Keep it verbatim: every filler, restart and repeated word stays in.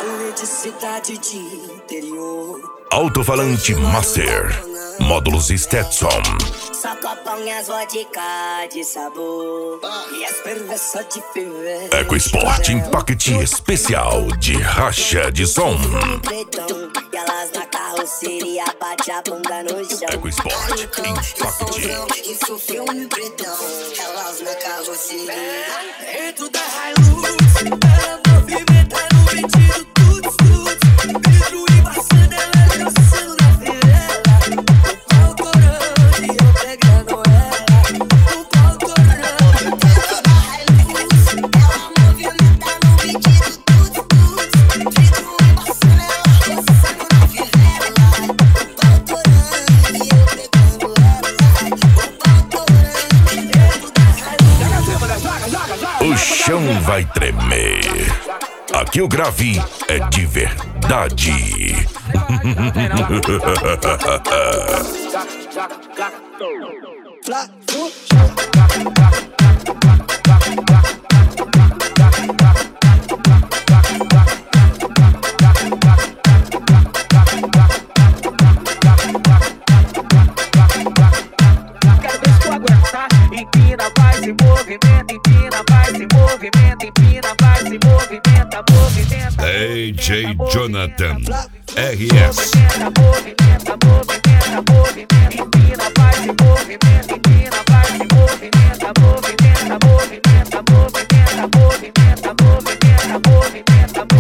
Correr de cidade de interior. Alto-falante Master. Módulos Stetson. Sacopão e as vodka de sabor. E as perversas de ferver. EcoSport Impact Especial de racha de som. E elas na carroceria bate a bunda no chão. EcoSport Impact. Isso filme pretão. Elas na carroceria. Dentro da Hilux. Ela movimenta no metido tudo, tudo. Pedro e Marcelo, ela dançando na firela. O pau torando e eu pegando ela. O pau torando. Dentro da Hilux. Ela movimenta no metido tudo, tudo. Pedro e Marcelo, ela dançando na firela. O pau torando e eu pegando ela. O pau torando dentro da Hilux. O chão vai tremer. Aqui o grave é de verdade. Empina, vai se movimenta, empina, vai se movimenta, empina, vai se movimenta, movimenta. D J Jonathan R S. Movimenta, movimenta, movimenta, movimenta, empina, vai se movimenta, empina, vai se movimenta, movimenta, movimenta, movimenta, movimenta, movimenta, movimenta, movimenta.